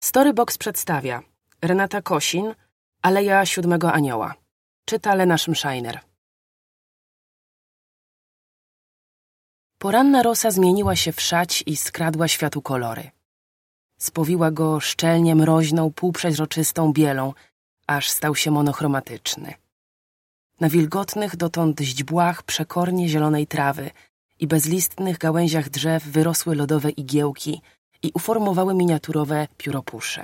Storybox przedstawia Renata Kosin, Aleja Siódmego Anioła. Czyta Lena Szymszajner. Poranna rosa zmieniła się w szać i skradła światu kolory. Spowiła go szczelnie mroźną, półprzeźroczystą bielą, aż stał się monochromatyczny. Na wilgotnych dotąd źdźbłach przekornie zielonej trawy i bezlistnych gałęziach drzew wyrosły lodowe igiełki i uformowały miniaturowe pióropusze.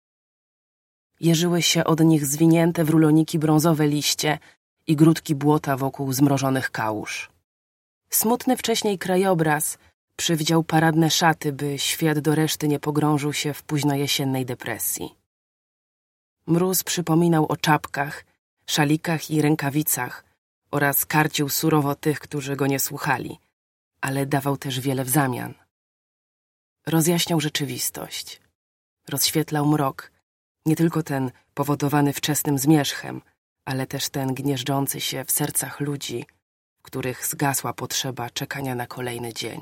Jeżyły się od nich zwinięte w ruloniki brązowe liście i grudki błota wokół zmrożonych kałuż. Smutny wcześniej krajobraz przywdział paradne szaty, by świat do reszty nie pogrążył się w późnojesiennej depresji. Mróz przypominał o czapkach, szalikach i rękawicach oraz karcił surowo tych, którzy go nie słuchali, ale dawał też wiele w zamian. Rozjaśniał rzeczywistość, rozświetlał mrok, nie tylko ten powodowany wczesnym zmierzchem, ale też ten gnieżdżący się w sercach ludzi, w których zgasła potrzeba czekania na kolejny dzień.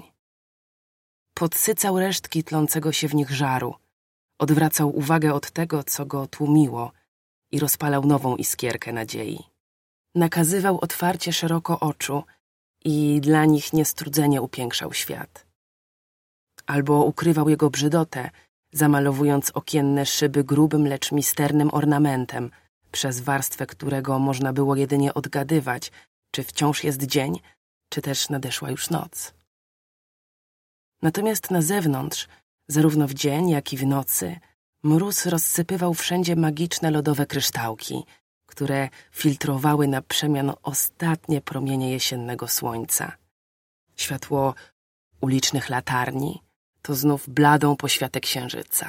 Podsycał resztki tlącego się w nich żaru, odwracał uwagę od tego, co go tłumiło i rozpalał nową iskierkę nadziei. Nakazywał otwarcie szeroko oczu i dla nich niestrudzenie upiększał świat. Albo ukrywał jego brzydotę, zamalowując okienne szyby grubym, lecz misternym ornamentem, przez warstwę którego można było jedynie odgadywać, czy wciąż jest dzień, czy też nadeszła już noc. Natomiast na zewnątrz, zarówno w dzień, jak i w nocy, mróz rozsypywał wszędzie magiczne lodowe kryształki, które filtrowały na przemian ostatnie promienie jesiennego słońca. Światło ulicznych latarni to znów bladą poświatę księżyca.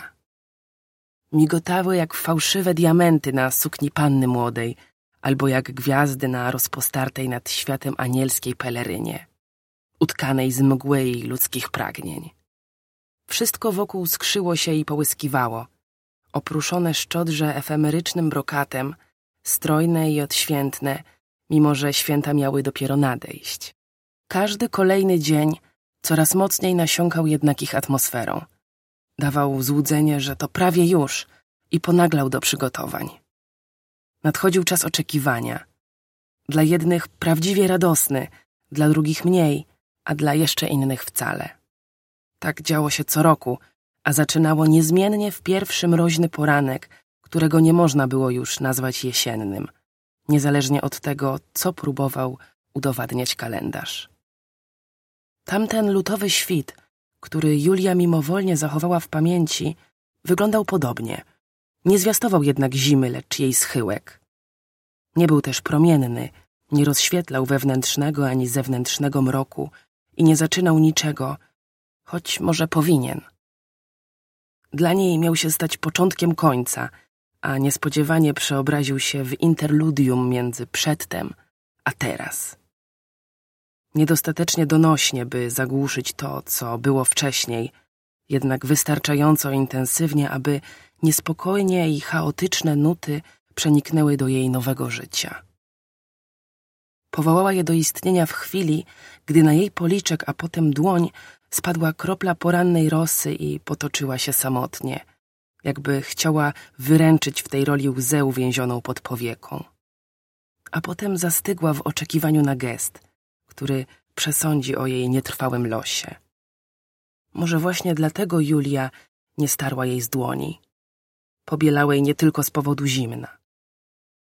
Migotały jak fałszywe diamenty na sukni panny młodej, albo jak gwiazdy na rozpostartej nad światem anielskiej pelerynie, utkanej z mgły i ludzkich pragnień. Wszystko wokół skrzyło się i połyskiwało, oprószone szczodrze efemerycznym brokatem, strojne i odświętne, mimo że święta miały dopiero nadejść. Każdy kolejny dzień coraz mocniej nasiąkał jednak ich atmosferą. Dawał złudzenie, że to prawie już i ponaglał do przygotowań. Nadchodził czas oczekiwania. Dla jednych prawdziwie radosny, dla drugich mniej, a dla jeszcze innych wcale. Tak działo się co roku, a zaczynało niezmiennie w pierwszy mroźny poranek, którego nie można było już nazwać jesiennym, niezależnie od tego, co próbował udowadniać kalendarz. Tamten lutowy świt, który Julia mimowolnie zachowała w pamięci, wyglądał podobnie. Nie zwiastował jednak zimy, lecz jej schyłek. Nie był też promienny, nie rozświetlał wewnętrznego ani zewnętrznego mroku i nie zaczynał niczego, choć może powinien. Dla niej miał się stać początkiem końca, a niespodziewanie przeobraził się w interludium między przedtem a teraz. Niedostatecznie donośnie, by zagłuszyć to, co było wcześniej, jednak wystarczająco intensywnie, aby niespokojnie i chaotyczne nuty przeniknęły do jej nowego życia. Powołała je do istnienia w chwili, gdy na jej policzek, a potem dłoń spadła kropla porannej rosy i potoczyła się samotnie, jakby chciała wyręczyć w tej roli łzę uwięzioną pod powieką. A potem zastygła w oczekiwaniu na gest, który przesądzi o jej nietrwałym losie. Może właśnie dlatego Julia nie starła jej z dłoni, pobielałej nie tylko z powodu zimna.